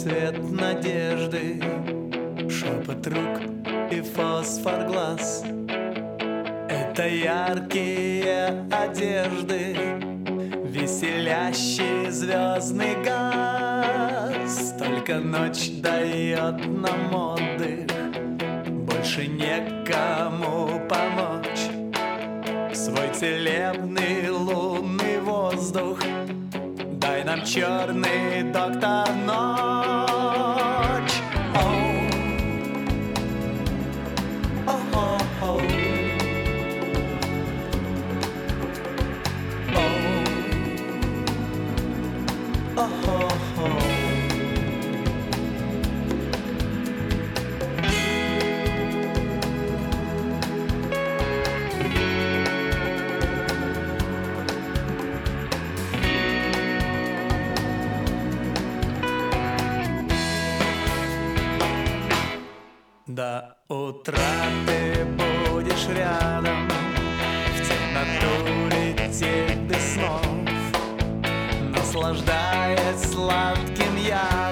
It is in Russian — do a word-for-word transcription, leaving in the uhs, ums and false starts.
цвет надежды, шепот рук и фосфор глаз. Это яркие одежды, веселящий звездный газ. Только ночь дает нам отдых, больше некому помочь. Свой целебный лунный воздух дай нам, черный доктор, ночь. Оу. О-о-о. Оу. О-о-о. До утра ты будешь рядом, в темноту лететь без снов, наслаждаясь сладким я.